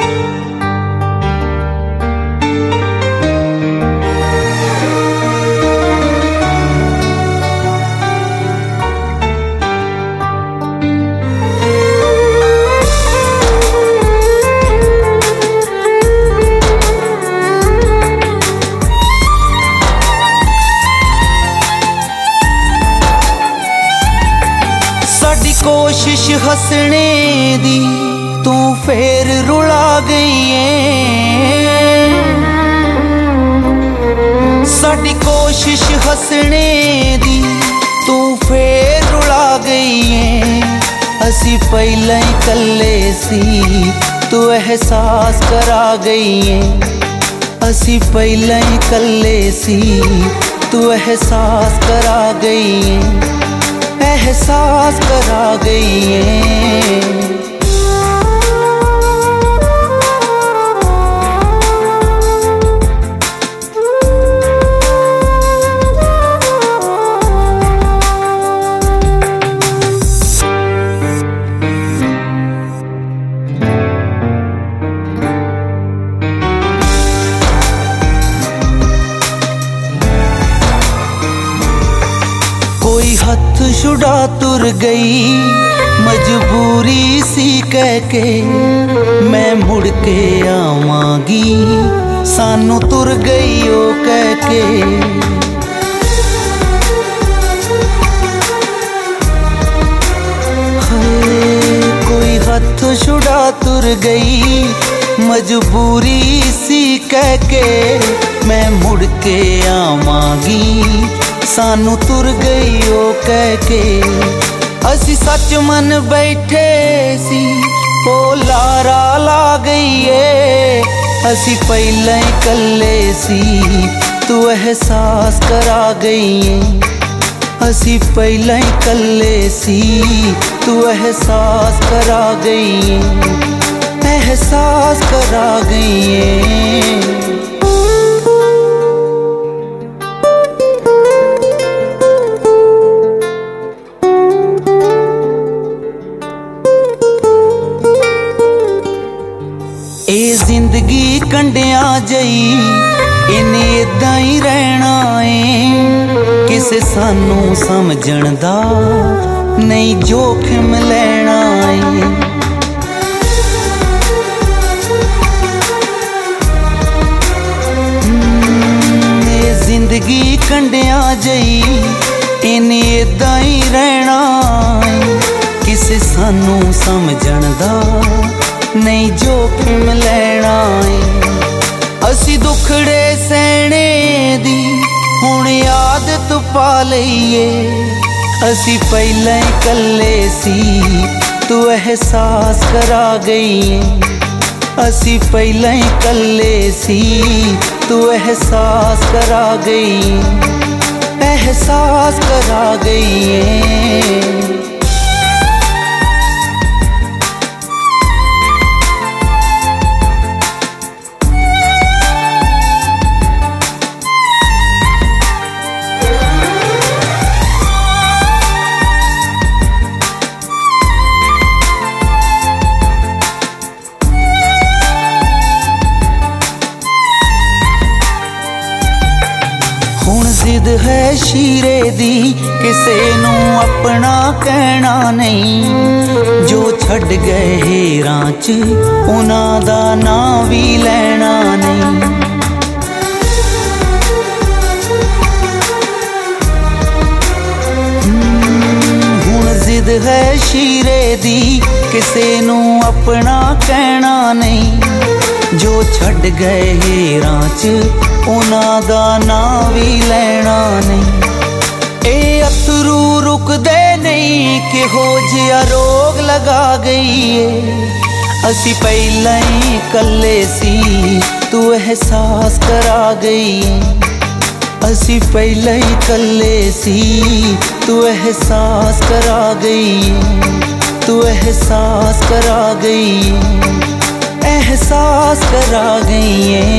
कोशिश हसने दी तू फेर रुला गई है। साडी कोशिश हसने दी तू फेर रुला गई है। असी पहले ही कल्ले सी तू एहसास करा गई है। असी पहले ही कल्ले सी तू एहसास करा गई है। एहसास करा गई है। कोई हथ छुड़ा तुर गई मजबूरी सी कह के, मैं मुड़ के आवांगी सानू तुर गई ओ कह के। कोई हथ छुड़ा तुर गई मजबूरी सी कह के, मैं मुड़ के आवांगी सानू तुर गई ओ कह के। असी सच मन बैठे सी ओ लारा ला गई है। असी पहले ही कल्ले सी तू एहसास करा गई है। असी पहले ही कल्ले सी तू एहसास करा गई है। एहसास करा गई है। जिंदगी कंडिया जई इन्हें इदा ही रहना है। किसे सानू समझण दा नहीं जोखिम लेना है। जिंदगी कंडिया जई इन्हें इदा ही रहना है। किसे सानू समझण दा नहीं जोखिम लेना है। असी दुखड़े सहने दी हुण आदत पा लईए। असी पहले ही कल्ले सी तू एहसास करा गई है। असी पहले ही कल्ले सी तू एहसास करा गई है। एहसास करा गई है। जिद है शीरे दी किसे नू अपना कहना नहीं। जो छड़ गए हेरां च उन्हां दा नां भी लेना नहीं। हुण जिद है शीरे दी किसे नू अपना कहना नहीं। जो छड़ गए हेरां च उन्हां दा नां भी लेना नहीं। ए अथरू रुकदे नहीं किहो जिहा रोग लगा गई है। असी पहले ही कल्ले सी तू एहसास करा गई है। असी पहले ही कल्ले सी तू एहसास करा गई है। तू एहसास करा गई है। एहसास करा गई है।